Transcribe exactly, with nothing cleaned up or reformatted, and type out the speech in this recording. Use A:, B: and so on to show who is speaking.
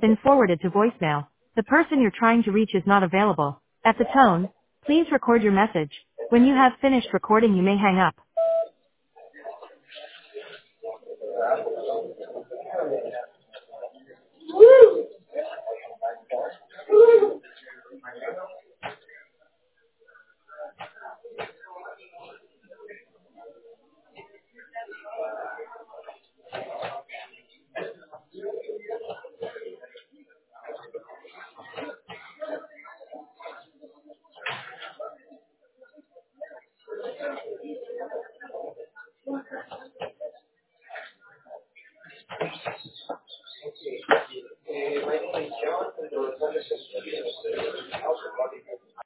A: been forwarded to voicemail. The person you're trying to reach is not available. At the tone, please record your message. When you have finished recording, you may hang up.